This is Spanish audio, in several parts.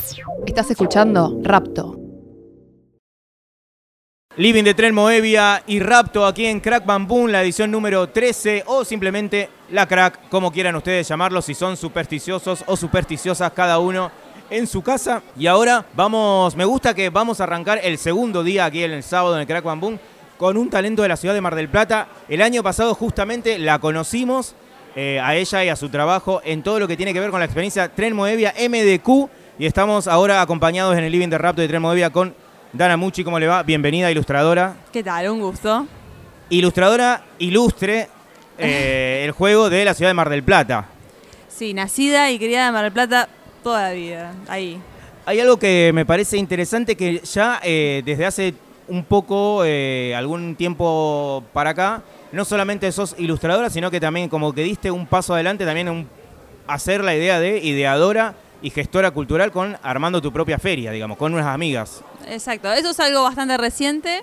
Estás escuchando Rapto. Living de Tren Moevia y Rapto aquí en Crack Bam Boom, la edición número 13 o simplemente la Crack, como quieran ustedes llamarlo, si son supersticiosos o supersticiosas cada uno en su casa. Y ahora me gusta que vamos a arrancar el segundo día aquí el sábado en el Crack Bam Boom con un talento de la ciudad de Mar del Plata. El año pasado justamente la conocimos a ella y a su trabajo en todo lo que tiene que ver con la experiencia Tren Moevia MDQ y estamos ahora acompañados en el Living de Rapto de Tren Moevia con Dana Mucci. ¿Cómo le va? Bienvenida, ilustradora. ¿Qué tal? Un gusto. Ilustradora ilustre el juego de la ciudad de Mar del Plata. Sí, nacida y criada en Mar del Plata toda la vida, ahí. Hay algo que me parece interesante que ya desde hace un poco, algún tiempo para acá, no solamente sos ilustradora, sino que también como que diste un paso adelante también en hacer la idea de ideadora y gestora cultural con armando tu propia feria, digamos, con unas amigas. Exacto, eso es algo bastante reciente,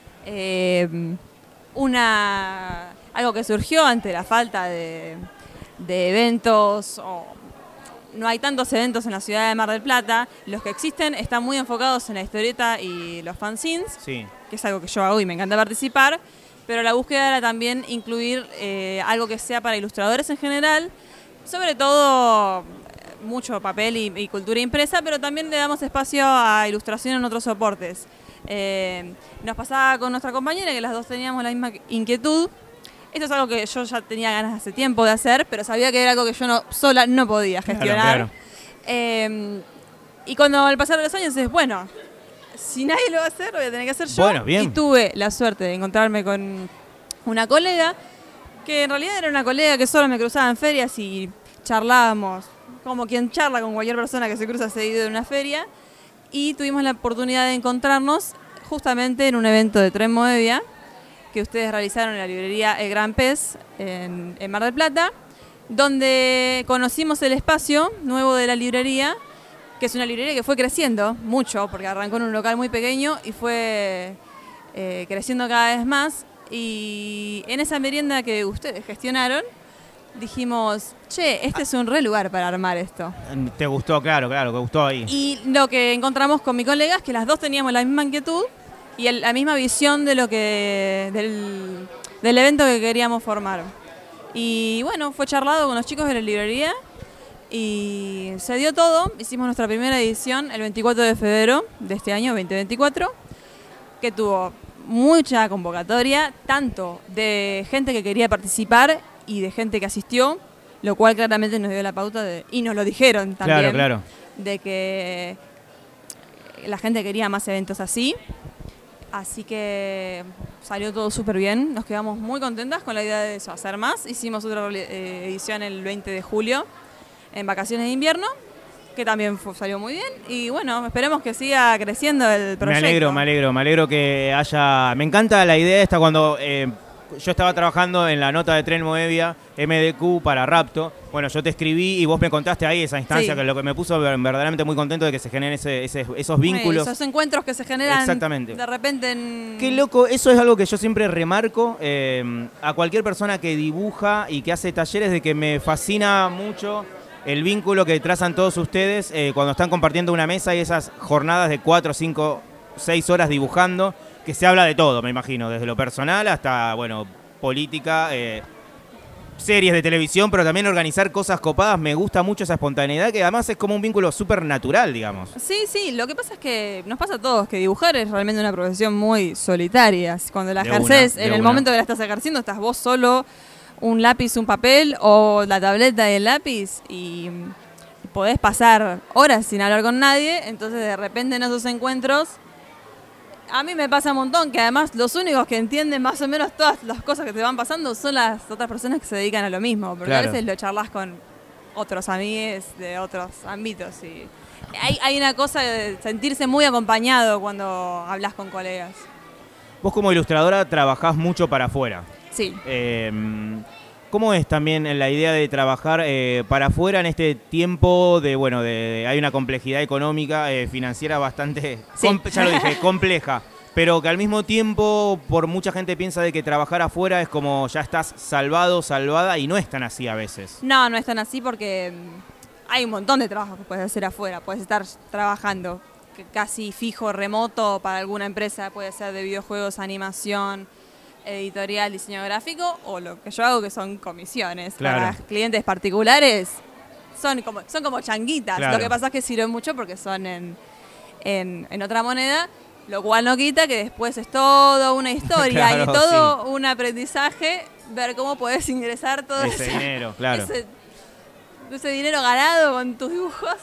algo que surgió ante la falta de eventos, no hay tantos eventos en la ciudad de Mar del Plata, los que existen están muy enfocados en la historieta y los fanzines, sí, que es algo que yo hago y me encanta participar, pero la búsqueda era también incluir algo que sea para ilustradores en general, sobre todo mucho papel y cultura impresa, pero también le damos espacio a ilustración en otros soportes. Nos pasaba con nuestra compañera que las dos teníamos la misma inquietud. Esto es algo que yo ya tenía ganas hace tiempo de hacer, pero sabía que era algo que yo sola no podía gestionar. Claro. Y cuando al pasar de los años es, bueno, si nadie lo va a hacer, lo voy a tener que hacer yo. Bueno, bien. Y tuve la suerte de encontrarme con una colega, que en realidad era una colega que solo me cruzaba en ferias y charlábamos, como quien charla con cualquier persona que se cruza seguido en una feria, y tuvimos la oportunidad de encontrarnos justamente en un evento de Tren Moevia que ustedes realizaron en la librería El Gran Pez en Mar del Plata, donde conocimos el espacio nuevo de la librería, que es una librería que fue creciendo mucho, porque arrancó en un local muy pequeño y fue creciendo cada vez más, y en esa merienda que ustedes gestionaron, dijimos, che, este es un re lugar para armar esto. ¿Te gustó? Claro, que gustó ahí. Y lo que encontramos con mi colega es que las dos teníamos la misma inquietud y la misma visión de lo que del evento que queríamos formar. Y bueno, fue charlado con los chicos de la librería y se dio todo. Hicimos nuestra primera edición el 24 de febrero de este año, 2024, que tuvo mucha convocatoria, tanto de gente que quería participar y de gente que asistió, lo cual claramente nos dio la pauta y nos lo dijeron también, claro, de que la gente quería más eventos así. Así que salió todo súper bien, nos quedamos muy contentas con la idea de eso, hacer más. Hicimos otra edición el 20 de julio, en vacaciones de invierno, que también salió muy bien. Y bueno, esperemos que siga creciendo el proyecto. Me alegro que haya... Me encanta la idea esta cuando... yo estaba trabajando en la nota de Tren Moevia, MDQ, para Rapto. Bueno, yo te escribí y vos me contaste ahí esa instancia, sí, que lo que me puso verdaderamente muy contento de que se generen esos vínculos. Esos encuentros que se generan. Exactamente. De repente en... Qué loco, eso es algo que yo siempre remarco a cualquier persona que dibuja y que hace talleres, de que me fascina mucho el vínculo que trazan todos ustedes cuando están compartiendo una mesa y esas jornadas de 4, 5, 6 horas dibujando, que se habla de todo, me imagino, desde lo personal hasta, bueno, política, series de televisión, pero también organizar cosas copadas. Me gusta mucho esa espontaneidad, que además es como un vínculo súper natural, digamos. Sí, lo que pasa es que nos pasa a todos que dibujar es realmente una profesión muy solitaria. Cuando la ejerces, en el momento que la estás ejerciendo, estás vos solo, un lápiz, un papel o la tableta y el lápiz, y podés pasar horas sin hablar con nadie. Entonces de repente en esos encuentros, a mí me pasa un montón que además los únicos que entienden más o menos todas las cosas que te van pasando son las otras personas que se dedican a lo mismo, porque claro, a veces lo charlas con otros amigos de otros ámbitos y hay una cosa de sentirse muy acompañado cuando hablas con colegas. Vos como ilustradora trabajás mucho para afuera. Sí. ¿Cómo es también la idea de trabajar para afuera en este tiempo de hay una complejidad económica, financiera bastante, sí, ya lo dije, compleja, pero que al mismo tiempo por mucha gente piensa de que trabajar afuera es como ya estás salvado, salvada, y no es tan así a veces? No es tan así porque hay un montón de trabajos que puedes hacer afuera. Puedes estar trabajando casi fijo, remoto para alguna empresa, puede ser de videojuegos, animación, editorial, diseño gráfico, o lo que yo hago que son comisiones. Claro. Para clientes particulares son como changuitas. Claro. Lo que pasa es que sirven mucho porque son en otra moneda, lo cual no quita que después es toda una historia Claro, y todo un aprendizaje, ver cómo podés ingresar todo Ese dinero, claro. ese dinero ganado con tus dibujos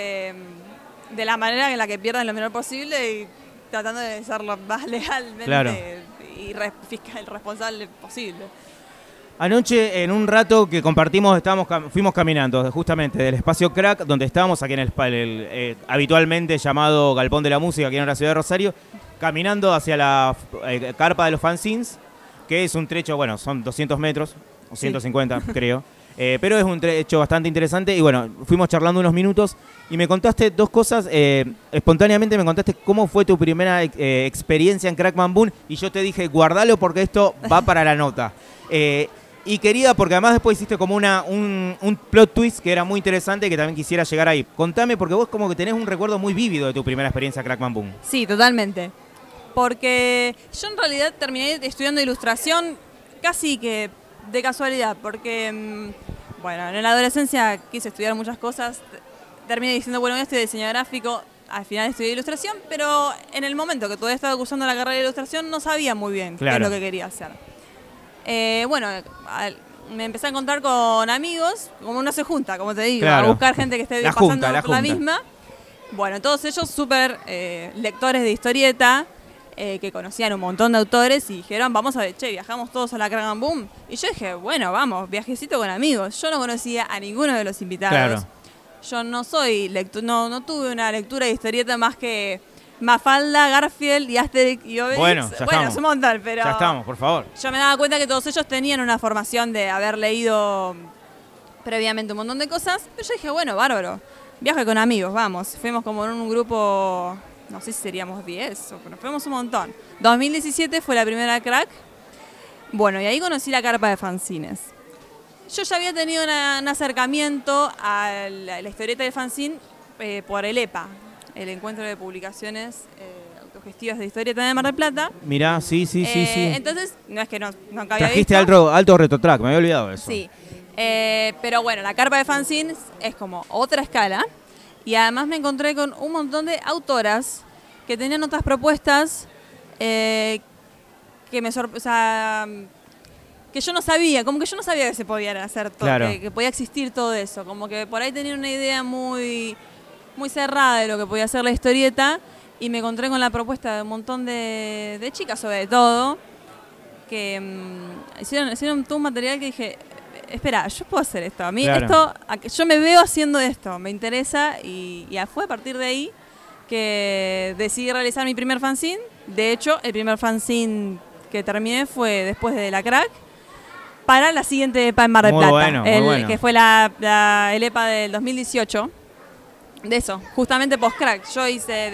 de la manera en la que pierdan lo menor posible y tratando de ser lo más legalmente Claro. y fiscal responsable posible. Anoche, en un rato que compartimos, fuimos caminando justamente del espacio Crack, donde estábamos aquí en el habitualmente llamado Galpón de la Música, aquí en la ciudad de Rosario, caminando hacia la carpa de los fanzines, que es un trecho, bueno, son 200 metros, o 150 creo, pero es un trecho bastante interesante y bueno, fuimos charlando unos minutos y me contaste dos cosas, espontáneamente me contaste cómo fue tu primera experiencia en Crack Bam Boom y yo te dije, guardalo porque esto va para la nota. Y quería, porque además después hiciste como un plot twist que era muy interesante y que también quisiera llegar ahí. Contame, porque vos como que tenés un recuerdo muy vívido de tu primera experiencia Crack Bam Boom. Sí, totalmente. Porque yo en realidad terminé estudiando ilustración casi que de casualidad, porque, bueno, en la adolescencia quise estudiar muchas cosas, terminé diciendo, bueno, voy a estudiar diseño gráfico, al final estudié ilustración, pero en el momento que todavía estaba cursando la carrera de ilustración no sabía muy bien qué es lo que quería hacer. Bueno, me empecé a encontrar con amigos, como uno se junta, como te digo, Claro. a buscar gente que esté La pasando junta, la por la junta. misma. Bueno, todos ellos súper lectores de historieta, que conocían un montón de autores y dijeron, vamos a ver, viajamos todos a la Crack Bam Boom. Y yo dije, bueno, vamos, viajecito con amigos. Yo no conocía a ninguno de los invitados. Claro. Yo no soy no tuve una lectura de historieta más que Mafalda, Garfield y Asterix y Obelix. Bueno, ya estamos. Es un montón, pero Ya estamos, por favor. yo me daba cuenta que todos ellos tenían una formación de haber leído previamente un montón de cosas. Pero yo dije, bueno, bárbaro, viaje con amigos, vamos. Fuimos como en un grupo, no sé si seríamos 10, pero fuimos un montón. 2017 fue la primera Crack. Bueno, y ahí conocí la carpa de fanzines. Yo ya había tenido un acercamiento a la historieta de fanzine por el EPA, el Encuentro de Publicaciones Autogestivas de Historieta de Mar del Plata. Mirá, sí. Entonces, no es que nunca había Trajiste visto. alto retrotrack, me había olvidado de eso. Sí, pero bueno, la carpa de fanzines es como otra escala y además me encontré con un montón de autoras que tenían otras propuestas que me que yo no sabía, como que yo no sabía que se podían hacer todo, Claro. que podía existir todo eso, como que por ahí tenía una idea muy cerrada de lo que podía ser la historieta y me encontré con la propuesta de un montón de chicas sobre todo que hicieron todo un material que dije, espera, yo puedo hacer esto, a mí Claro. yo me veo haciendo esto, me interesa y fue a partir de ahí que decidí realizar mi primer fanzine. De hecho, el primer fanzine que terminé fue después de la Crack para la siguiente EPA en Mar del Muy Plata, bueno, muy bueno. que fue el EPA del 2018. De eso, justamente post-Crack. Yo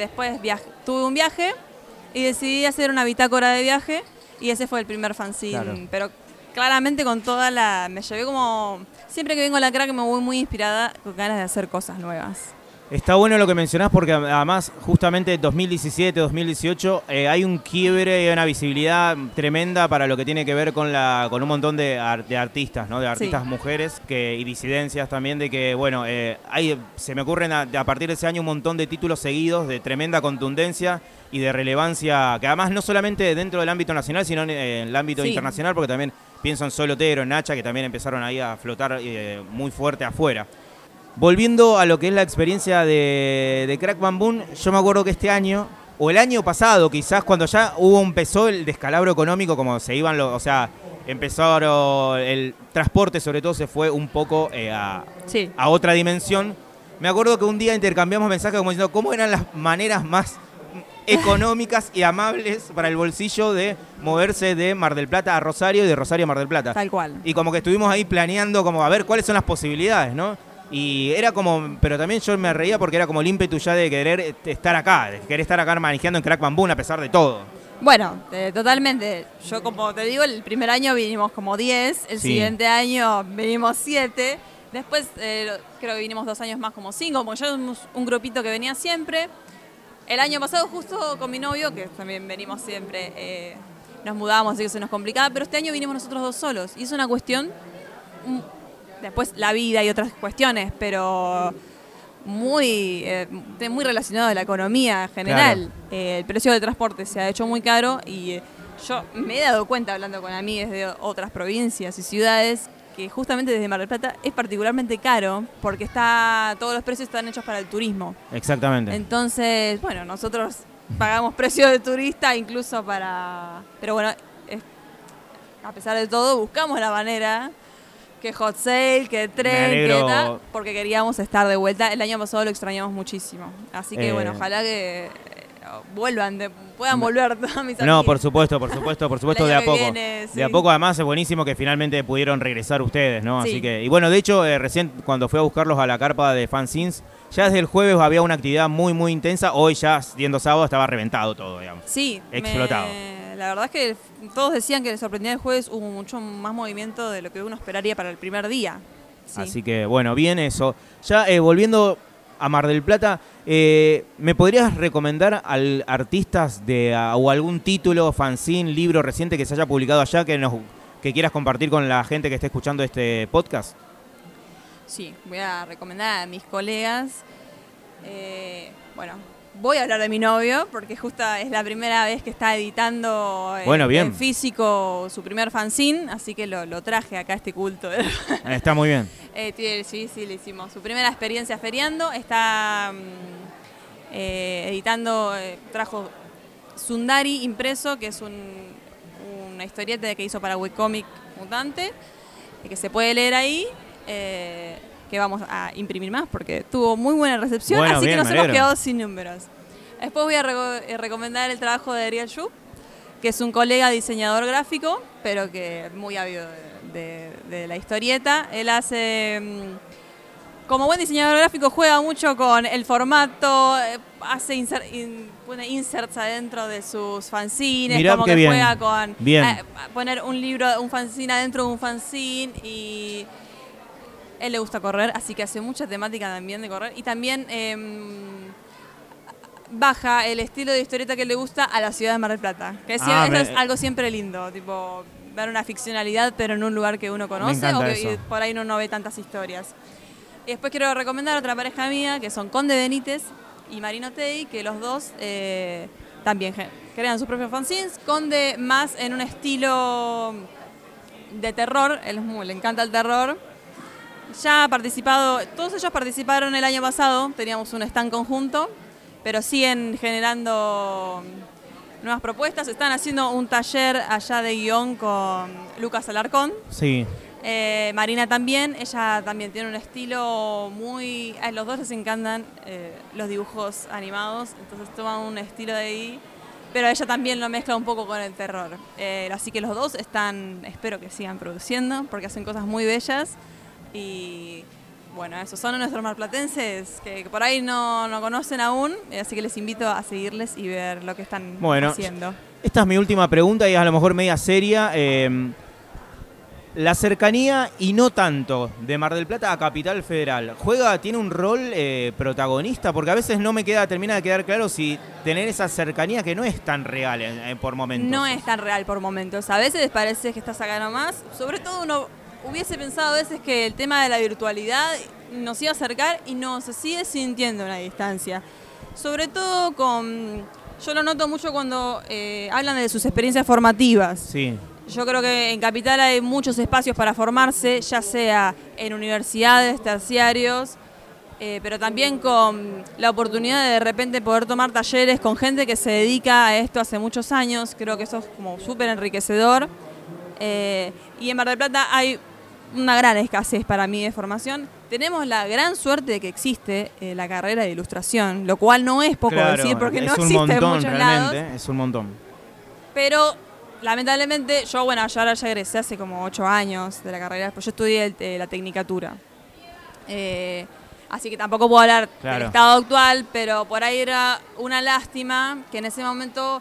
tuve un viaje y decidí hacer una bitácora de viaje y ese fue el primer fanzine. Claro. Pero claramente con me llevé como... Siempre que vengo a la Crack me voy muy inspirada con ganas de hacer cosas nuevas. Está bueno lo que mencionás porque además justamente 2017, 2018 hay un quiebre y una visibilidad tremenda para lo que tiene que ver con un montón de artistas, ¿no? De artistas mujeres y disidencias también de que, bueno, se me ocurren a partir de ese año un montón de títulos seguidos de tremenda contundencia y de relevancia, que además no solamente dentro del ámbito nacional, sino en el ámbito internacional, porque también pienso en Sol Otero, en Nacha, que también empezaron ahí a flotar muy fuerte afuera. Volviendo a lo que es la experiencia de Crack Bam Boom, yo me acuerdo que este año, o el año pasado quizás, cuando ya empezó el descalabro económico, como se iban empezaron el transporte sobre todo se fue un poco a otra dimensión. Me acuerdo que un día intercambiamos mensajes como diciendo cómo eran las maneras más económicas y amables para el bolsillo de moverse de Mar del Plata a Rosario y de Rosario a Mar del Plata. Tal cual. Y como que estuvimos ahí planeando como a ver cuáles son las posibilidades, ¿no? Y era como, pero también yo me reía porque era como el ímpetu ya de querer estar acá, manejando en Crack Bam Boom a pesar de todo. Bueno, totalmente. Yo como te digo, el primer año vinimos como 10, el siguiente año vinimos 7 Después creo que vinimos 2 años más como 5, porque ya éramos un grupito que venía siempre. El año pasado justo con mi novio, que también venimos siempre, nos mudamos, así que se nos complicaba, pero este año vinimos nosotros 2 solos. Y es una cuestión, después la vida y otras cuestiones, pero muy relacionado a la economía general. Claro. El precio del transporte se ha hecho muy caro y yo me he dado cuenta hablando con amigues de otras provincias y ciudades que justamente desde Mar del Plata es particularmente caro porque todos los precios están hechos para el turismo. Exactamente. Entonces, bueno, nosotros pagamos precio de turista incluso para... Pero bueno, a pesar de todo, buscamos la manera que hot sale, que tren, que tal, porque queríamos estar de vuelta. El año pasado lo extrañamos muchísimo. Así que bueno, ojalá que puedan volver mis amigos. No, por supuesto, de a poco. Viene, sí. De a poco, además, es buenísimo que finalmente pudieron regresar ustedes, ¿no? Sí. Así que, y bueno, de hecho, recién cuando fui a buscarlos a la carpa de fanzines, ya desde el jueves había una actividad muy, muy intensa. Hoy ya, siendo sábado, estaba reventado todo, digamos. Sí. Explotado. La verdad es que todos decían que les sorprendía el jueves, hubo mucho más movimiento de lo que uno esperaría para el primer día. Sí. Así que, bueno, bien eso. Ya volviendo a Mar del Plata, ¿me podrías recomendar artistas o algún título, fanzine, libro reciente que se haya publicado allá que quieras compartir con la gente que esté escuchando este podcast? Sí, voy a recomendar a mis colegas. Bueno, voy a hablar de mi novio porque justo es la primera vez que está editando en físico su primer fanzine, así que lo traje acá a este culto. Está muy bien. Sí, le hicimos su primera experiencia feriando. Está editando, trajo Sundari impreso, que es una historieta que hizo para Webcomic Mutante, que se puede leer ahí. Que vamos a imprimir más porque tuvo muy buena recepción, así que nos hemos quedado sin números. Después voy a recomendar el trabajo de Ariel Schupp, que es un colega diseñador gráfico, pero que es muy ávido de la historieta. Él hace, como buen diseñador gráfico, juega mucho con el formato, hace pone inserts adentro de sus fanzines. Mirá, como que bien. Juega con poner un fanzine adentro de un fanzine y... Él le gusta correr, así que hace mucha temática también de correr. Y también baja el estilo de historieta que le gusta a la ciudad de Mar del Plata. Que eso es algo siempre lindo, tipo ver una ficcionalidad pero en un lugar que uno conoce o que por ahí no ve tantas historias. Y después quiero recomendar otra pareja mía, que son Conde Benítez y Marino Tei, que los dos también crean sus propios fanzines. Conde más en un estilo de terror, le encanta el terror. Ya ha participado, todos ellos participaron el año pasado, teníamos un stand conjunto, pero siguen generando nuevas propuestas. Están haciendo un taller allá de guión con Lucas Alarcón. Sí. Marina también, ella también tiene un estilo muy... A los dos les encantan los dibujos animados, entonces toman un estilo de ahí, pero ella también lo mezcla un poco con el terror. Así que los dos espero que sigan produciendo, porque hacen cosas muy bellas. Y bueno, esos son nuestros marplatenses que por ahí no conocen aún, así que les invito a seguirles y ver lo que están haciendo. Esta es mi última pregunta y es a lo mejor media seria. La cercanía y no tanto de Mar del Plata a Capital Federal, ¿tiene un rol protagonista? Porque a veces termina de quedar claro si tener esa cercanía que no es tan real por momentos. No es tan real por momentos, a veces parece que estás acá nomás, sobre todo uno hubiese pensado a veces que el tema de la virtualidad nos iba a acercar y no, se sigue sintiendo una distancia. Sobre todo yo lo noto mucho cuando hablan de sus experiencias formativas. Sí. Yo creo que en Capital hay muchos espacios para formarse, ya sea en universidades, terciarios, pero también con la oportunidad de repente poder tomar talleres con gente que se dedica a esto hace muchos años. Creo que eso es como súper enriquecedor. Y en Mar del Plata hay una gran escasez para mí de formación. Tenemos la gran suerte de que existe la carrera de ilustración, lo cual no es poco decir porque no existe en muchos lados. Es un montón. Pero lamentablemente, yo ahora ya egresé hace como 8 años de la carrera, pues yo estudié la tecnicatura. Así que tampoco puedo hablar del estado actual, pero por ahí era una lástima que en ese momento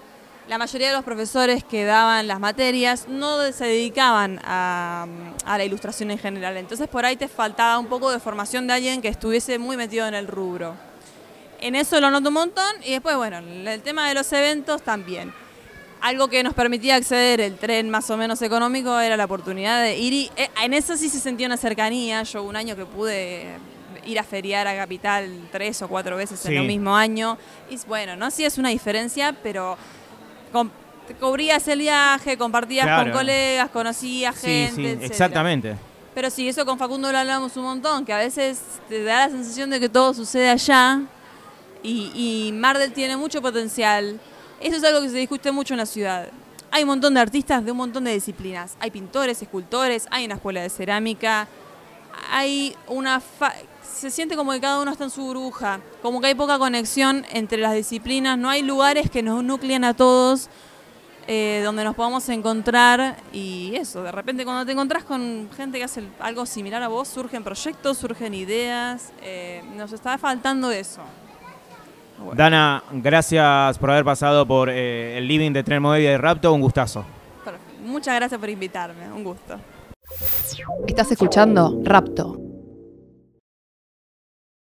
la mayoría de los profesores que daban las materias no se dedicaban a la ilustración en general. Entonces por ahí te faltaba un poco de formación de alguien que estuviese muy metido en el rubro. En eso lo noto un montón y después, bueno, el tema de los eventos también. Algo que nos permitía acceder el tren más o menos económico era la oportunidad de ir y en eso sí se sentía una cercanía. Yo un año que pude ir a feriar a Capital 3 o 4 veces en el mismo año. Y bueno, no hacías una diferencia, pero cubrías el viaje, compartías con colegas, conocías gente, etc. Exactamente. Pero sí, eso con Facundo lo hablamos un montón, que a veces te da la sensación de que todo sucede allá y Mar del tiene mucho potencial. Eso es algo que se discute mucho en la ciudad. Hay un montón de artistas de un montón de disciplinas. Hay pintores, escultores, hay una escuela de cerámica, hay se siente como que cada uno está en su burbuja, como que hay poca conexión entre las disciplinas, no hay lugares que nos nuclean a todos, donde nos podamos encontrar y eso, de repente cuando te encontrás con gente que hace algo similar a vos, surgen proyectos, surgen ideas, nos está faltando eso. Bueno. Dana, gracias por haber pasado por el living de Tren Moevia y Rapto, un gustazo. Muchas gracias por invitarme, un gusto. Estás escuchando Rapto.